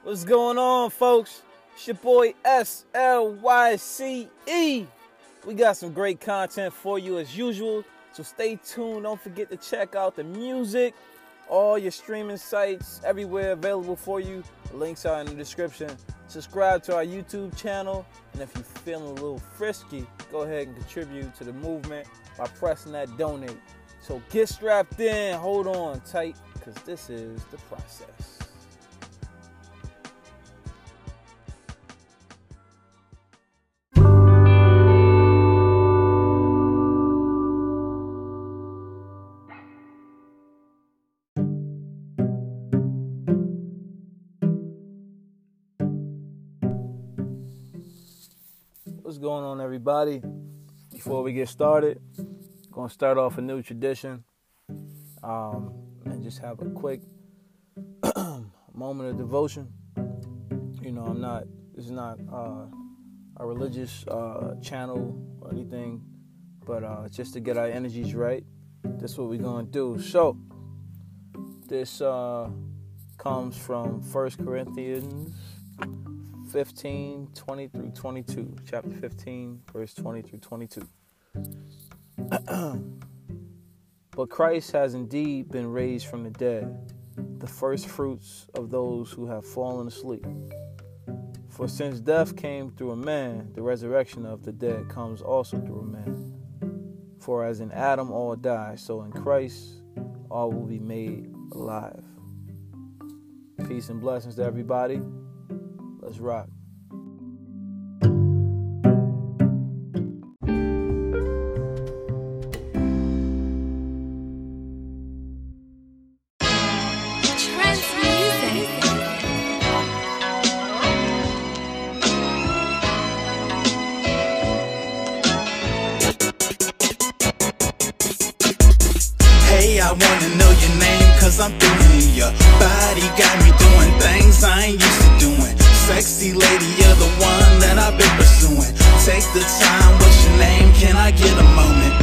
What's going on, folks? It's your boy SLYCE. We got some great content for you as usual, so stay tuned. Don't forget to check out the music, all your streaming sites, everywhere available for you. The links are in the description. Subscribe to our YouTube channel, and if you're feeling a little frisky, go ahead and contribute to the movement by pressing that donate. So get strapped in, hold on tight, because this is the process. What's going on, everybody? Before we get started, going to start off a new tradition and just have a quick moment of devotion. You know, this is not a religious channel or anything, but just to get our energies right, that's what we're going to do. So, this comes from 1 Corinthians 15, 20 through 22. Chapter 15, verse 20 through 22. But Christ has indeed been raised from the dead, the first fruits of those who have fallen asleep. For since death came through a man, the resurrection of the dead comes also through a man. For as in Adam all die, so in Christ all will be made alive. Peace and blessings to everybody. Let's rock. Hey, I wanna know your name, cause I'm feeling your body got me doing things I ain't used to doing. Sexy lady, you're the one that I've been pursuing. Take the time, what's your name? Can I get a moment?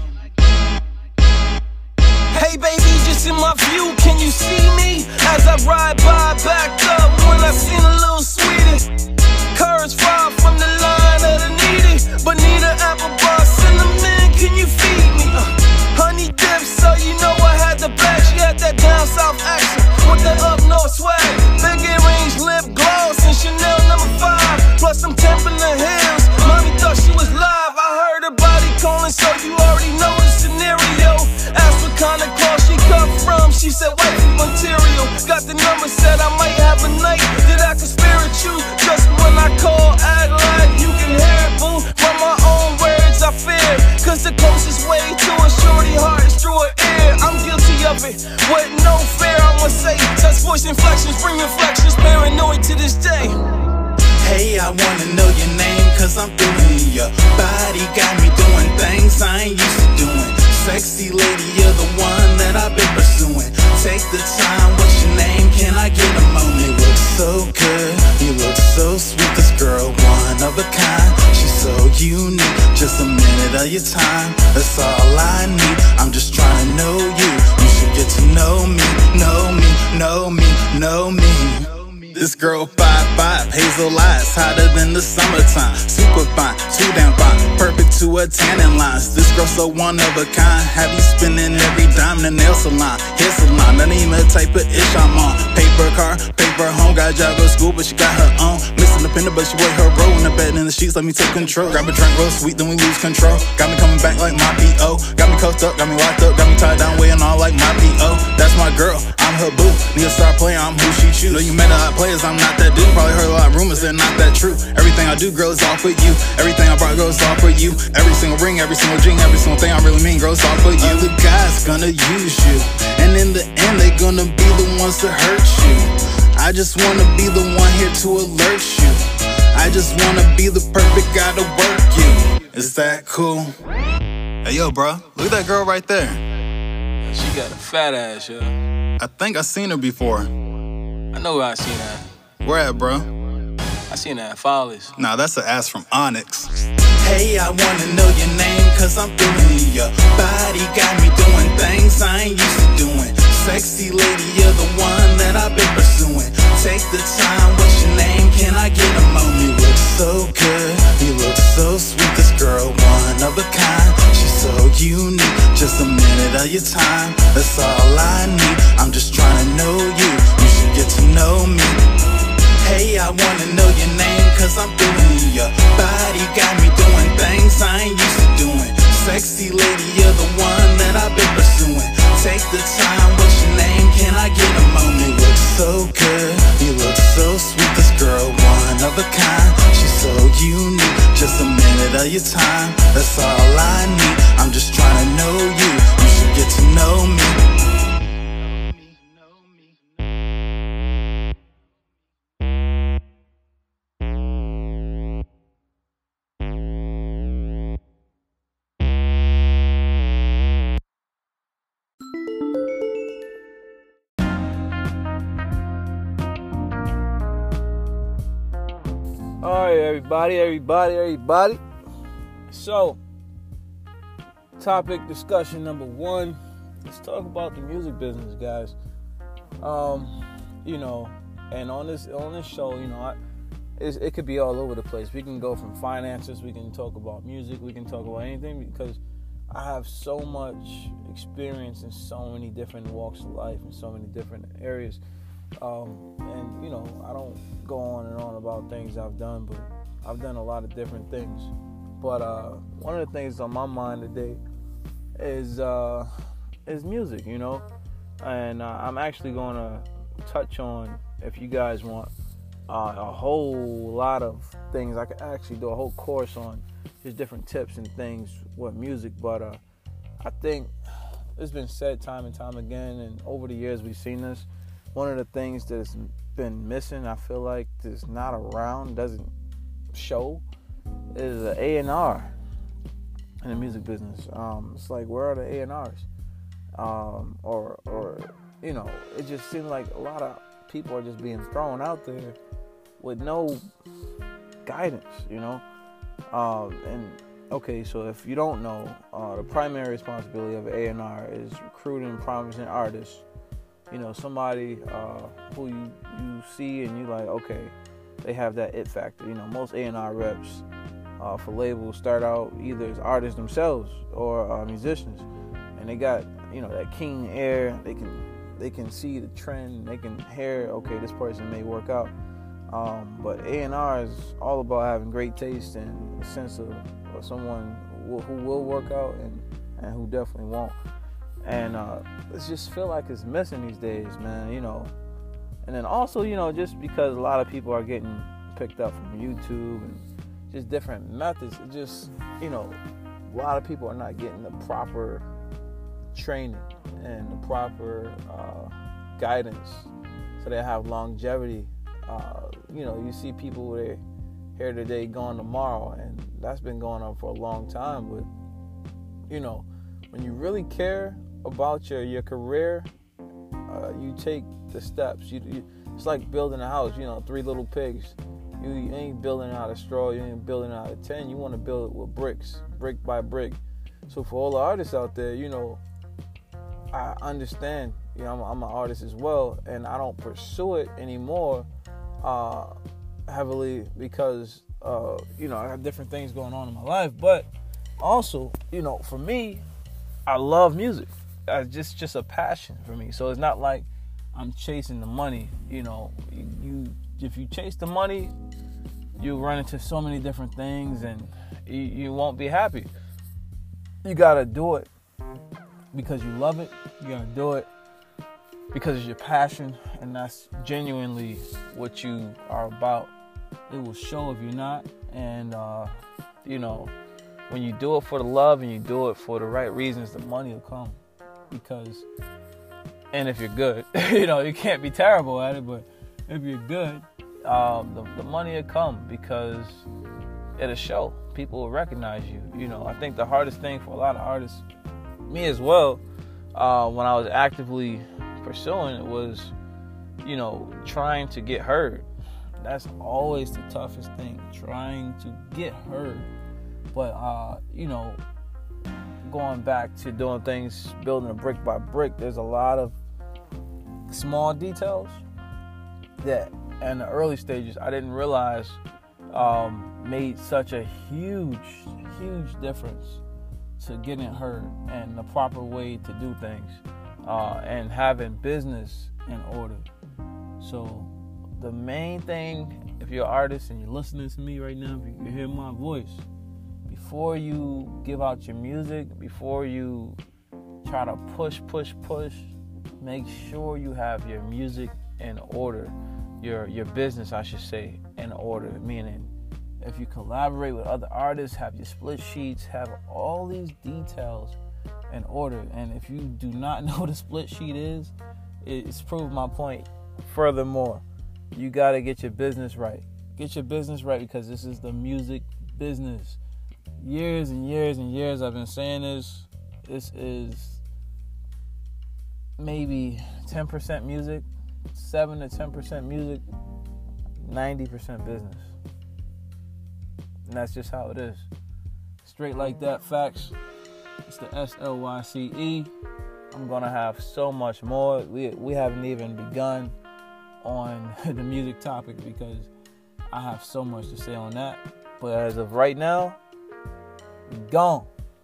Hey baby, just in my view, can you see me? As I ride by, back up when I seen a little sweetie. Curves far from the line of the needy, but need an apple bar, cinnamon, can you feed me? Honey dip, so you know I had the back. She had that down south accent with the up north swag. Big earrings, lip gloss, and Chanel number 5. Plus some Timberland heels. Mommy thought she was live. I heard her body calling, so you already know the scenario. Asked what kind of cloth she come from. She said wifey material. Got the number, said I might have a night that I could spirit you. Just when I call, act like you can hear it, boo. From my own words, I fear. Cause the closest way to a shorty heart is through her ear. I'm guilty of it, with no fear, I'ma say. Touch voice inflections, bring reflections, paranoid to this day. Hey, I wanna know your name, cause I'm feeling your body got me doing things I ain't used to doing. Sexy lady, you're the one that I've been pursuing. Take the time, what's your name? Can I get a moment? You look so good, you look so sweet. This girl, one of a kind. She's so unique, just a minute of your time. That's all I need, I'm just trying to know you. You should get to know me, know me, know me, know me. This girl 5'5", hazel eyes, hotter than the summertime. Super fine, too damn fine, perfect to her tanning lines. This girl so one of a kind, have you spending every dime in the nail salon, hair salon. Not even the type of ish I'm on. Paper car, paper home, got a job, go to school, but she got her own. Miss independent, but she wear her role in the bed in the sheets, let me take control. Grab a drink real sweet, then we lose control. Got me coming back like my P.O. Got me cuffed up, got me locked up, got me tied down, weighing all like my P.O. That's my girl, I'm her boo. Need to start playing, I'm who she choose. Know you met her, I play I'm not that dude. Probably heard a lot of rumors, they're not that true. Everything I do, girl, is all for you. Everything I brought, girl, is all for you. Every single ring, every single dream, every single thing I really mean, girl, is all for you. The guys gonna use you, and in the end, they gonna be the ones to hurt you. I just wanna be the one here to alert you. I just wanna be the perfect guy to work you. Is that cool? Hey, yo, bro, look at that girl right there. She got a fat ass, yo. I think I seen her before. I know where I seen that. Where at, bro? I seen that at Follies. Nah, that's an ass from Onyx. Hey, I wanna know your name, cause I'm feeling your body got me doing things I ain't used to doing. Sexy lady, you're the one that I've been pursuing. Take the time, what's your name? Can I get a moment? You look so good, you look so sweet. This girl, one of a kind. She's so unique. Just a minute of your time, that's all I need. I'm just trying to know you, you should get to know me. Hey, I wanna know your name, cause I'm feeling you. Your body got me doing things I ain't used to doing. Sexy lady, you're the one that I've been pursuing. Take the time, what's your name? Can I get a moment? You look so good, you look so sweet. This girl, one of a kind. She's so unique. Just a minute of your time, that's all I need. I'm just trying to know you, you should get to know me. Alright, everybody. So, topic discussion number 1. Let's talk about the music business, guys. And on this show, it could be all over the place. We can go from finances, we can talk about music, we can talk about anything, because I have so much experience in so many different walks of life and so many different areas. I don't go on and on about things I've done, but I've done a lot of different things. But one of the things on my mind today is music, and I'm actually going to touch on, if you guys want, a whole lot of things. I could actually do a whole course on just different tips and things with music, but I think it's been said time and time again, and over the years we've seen this. One of the things that's been missing, I feel like, that's not around, doesn't show, is an A&R in the music business. It's like, where are the A&Rs? It just seems like a lot of people are just being thrown out there with no guidance, So if you don't know, the primary responsibility of an A&R is recruiting promising artists. Somebody who you see and you like, okay, they have that it factor. Most A&R reps for labels start out either as artists themselves or musicians, and they got that keen ear. They can see the trend. They can hear, okay, this person may work out. But A&R is all about having great taste and a sense of someone who will work out and who definitely won't. And it just feel like it's missing these days, man, And then also, just because a lot of people are getting picked up from YouTube and just different methods, it just, a lot of people are not getting the proper training and the proper guidance so they have longevity. You see people with their hair today, gone tomorrow, and that's been going on for a long time. But, when you really care about your career, you take the steps. It's like building a house, 3 little pigs. You ain't building out of straw, you ain't building out of tin. You want to build it with bricks, brick by brick. So for all the artists out there, I understand, I'm an artist as well, and I don't pursue it anymore heavily because, I have different things going on in my life. But also, for me, I love music. It's just a passion for me. So it's not like I'm chasing the money. If you chase the money, you run into so many different things and you won't be happy. You gotta do it because you love it. You gotta do it because it's your passion, and that's genuinely what you are about. It will show if you're not. And when you do it for the love and you do it for the right reasons, the money will come. And if you're good, you can't be terrible at it, but if you're good, the money will come because it'll show. People will recognize you. I think the hardest thing for a lot of artists, me as well, when I was actively pursuing it was, trying to get heard. That's always the toughest thing, trying to get heard. But, going back to doing things, building a brick by brick, there's a lot of small details that in the early stages I didn't realize made such a huge difference to getting heard and the proper way to do things and having business in order. So the main thing, if you're an artist and you're listening to me right now, if you can hear my voice, before you give out your music, before you try to push, make sure you have your music in order, your business, I should say, in order. Meaning, if you collaborate with other artists, have your split sheets, have all these details in order. And if you do not know what a split sheet is, it's proved my point. Furthermore, you got to get your business right. Get your business right, because this is the music business. Years and years I've been saying this. This is maybe 10% music, 7 to 10% music, 90% business. And that's just how it is. Straight like that, facts. It's the SLYCE. I'm going to have so much more. We haven't even begun on the music topic because I have so much to say on that. But as of right now, gone.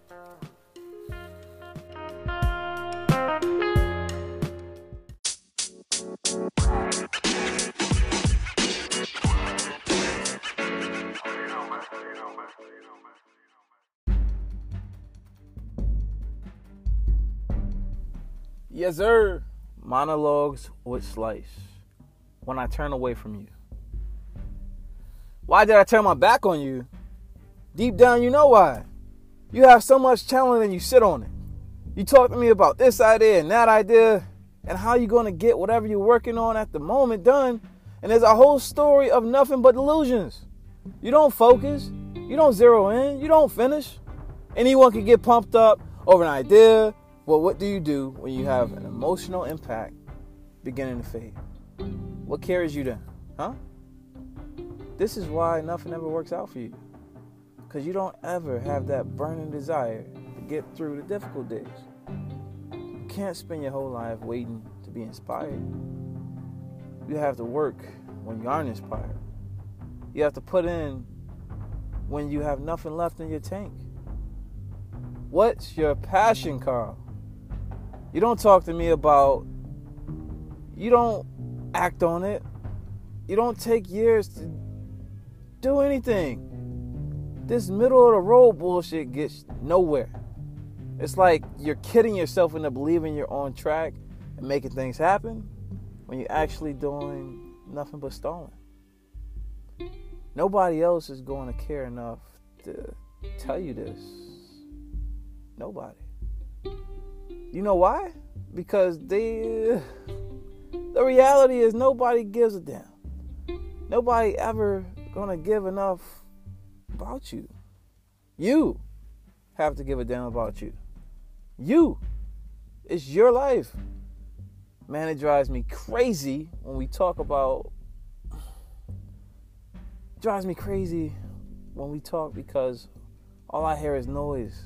Yes, sir. Monologues with Slice. When I turn away from you. Why did I turn my back on you? Deep down, you know why. You have so much talent and you sit on it. You talk to me about this idea and that idea and how you're going to get whatever you're working on at the moment done. And there's a whole story of nothing but illusions. You don't focus. You don't zero in. You don't finish. Anyone can get pumped up over an idea. Well, what do you do when you have an emotional impact beginning to fade? What carries you then? Huh? This is why nothing ever works out for you. Because you don't ever have that burning desire to get through the difficult days. You can't spend your whole life waiting to be inspired. You have to work when you aren't inspired. You have to put in when you have nothing left in your tank. What's your passion, Carl? You don't talk to me about, you don't act on it. You don't take years to do anything. This middle of the road bullshit gets nowhere. It's like you're kidding yourself into believing you're on track and making things happen when you're actually doing nothing but stalling. Nobody else is going to care enough to tell you this. Nobody. You know why? Because the reality is nobody gives a damn. Nobody ever gonna give enough about you. You have to give a damn about you. You. It's your life. Man, it drives me crazy when we talk about... It drives me crazy when we talk because all I hear is noise.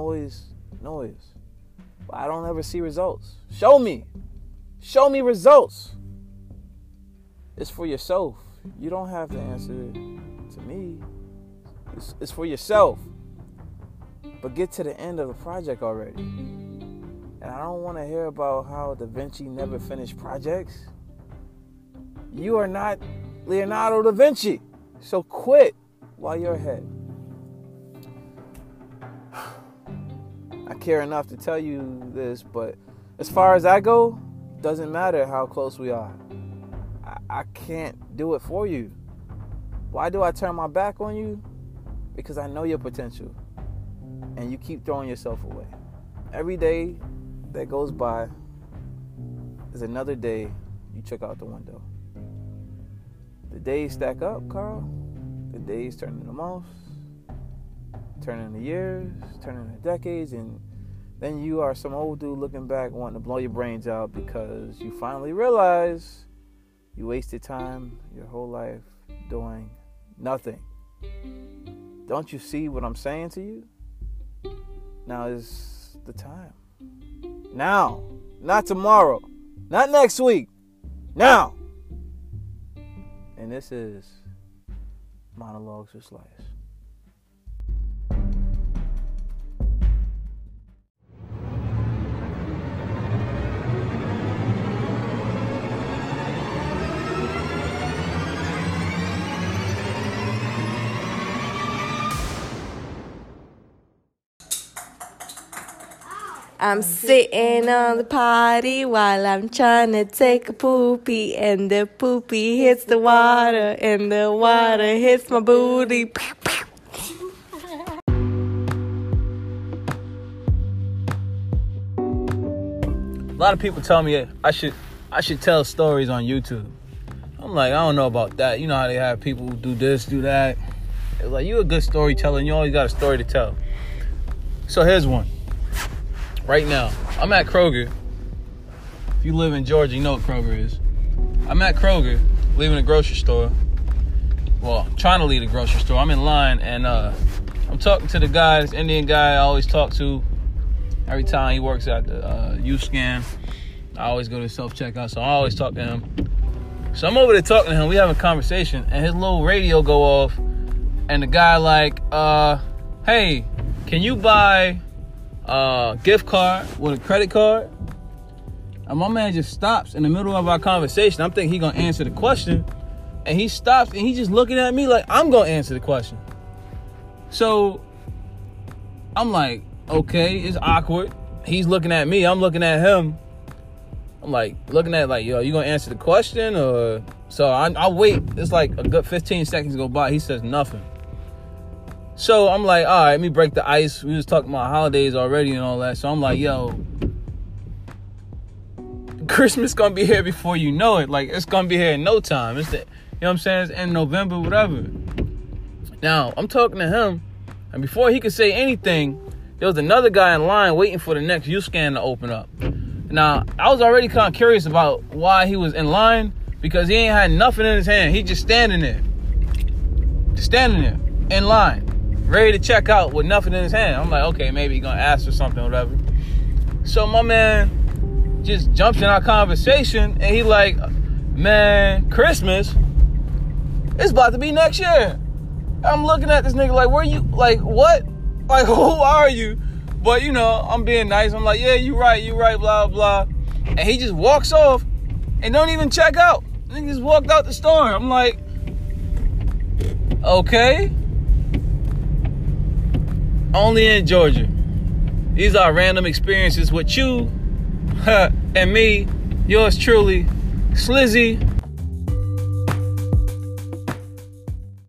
But I don't ever see results. Show me results. It's for yourself. You don't have to answer it to me. It's for yourself. But get to the end of the project already. And I don't want to hear about how Da Vinci never finished projects. You are not Leonardo da Vinci. So quit while you're ahead. I care enough to tell you this, but as far as I go, doesn't matter how close we are. I can't do it for you. Why do I turn my back on you? Because I know your potential. And you keep throwing yourself away. Every day that goes by is another day you check out the window. The days stack up, Carl. The days turn into months, turn into years, turn into decades, and then you are some old dude looking back wanting to blow your brains out because you finally realize you wasted time your whole life doing nothing. Don't you see what I'm saying to you? Now is the time. Now, not tomorrow, not next week, now. And this is Monologues with Slice. I'm sitting on the potty while I'm trying to take a poopy, and the poopy hits the water, and the water hits my booty. A lot of people tell me I should tell stories on YouTube. I'm like, I don't know about that. You know how they have people who do this, do that. It's like, you a good storyteller, and you always got a story to tell. So here's one. Right now, I'm at Kroger. If you live in Georgia, you know what Kroger is. I'm at Kroger, leaving the grocery store. Well, trying to leave the grocery store. I'm in line, and I'm talking to the guy, this Indian guy I always talk to every time he works at the U-Scan. I always go to self-checkout, so I always talk to him. So I'm over there talking to him. We having a conversation, and his little radio go off, and the guy like, hey, can you buy gift card with a credit card? And my man just stops in the middle of our conversation. I'm thinking he gonna answer the question, and he stops and he just looking at me like I'm gonna answer the question. So I'm like, okay, it's awkward. He's looking at me, I'm looking at him. I'm like looking at like, yo, you gonna answer the question? Or so I wait. It's like a good 15 seconds go by. He says nothing. So I'm like, all right, let me break the ice. We was talking about holidays already and all that. So I'm like, yo, Christmas gonna be here before you know it. Like, it's gonna be here in no time. It's the, you know what I'm saying? It's in November, whatever. Now, I'm talking to him, and before he could say anything, there was another guy in line waiting for the next U-Scan to open up. Now, I was already kind of curious about why he was in line, because he ain't had nothing in his hand. He just standing there. Just standing there, in line. Ready to check out with nothing in his hand. I'm like, okay, maybe he's gonna ask for something or whatever. So my man just jumps in our conversation, and he like, man, Christmas, it's about to be next year. I'm looking at this nigga like, where you, like, what? Like, who are you? But, you know, I'm being nice. I'm like, yeah, you right, blah, blah. And he just walks off and don't even check out. He just walked out the store. I'm like, okay. Only in Georgia. These are random experiences with you and me, yours truly, Slizzy.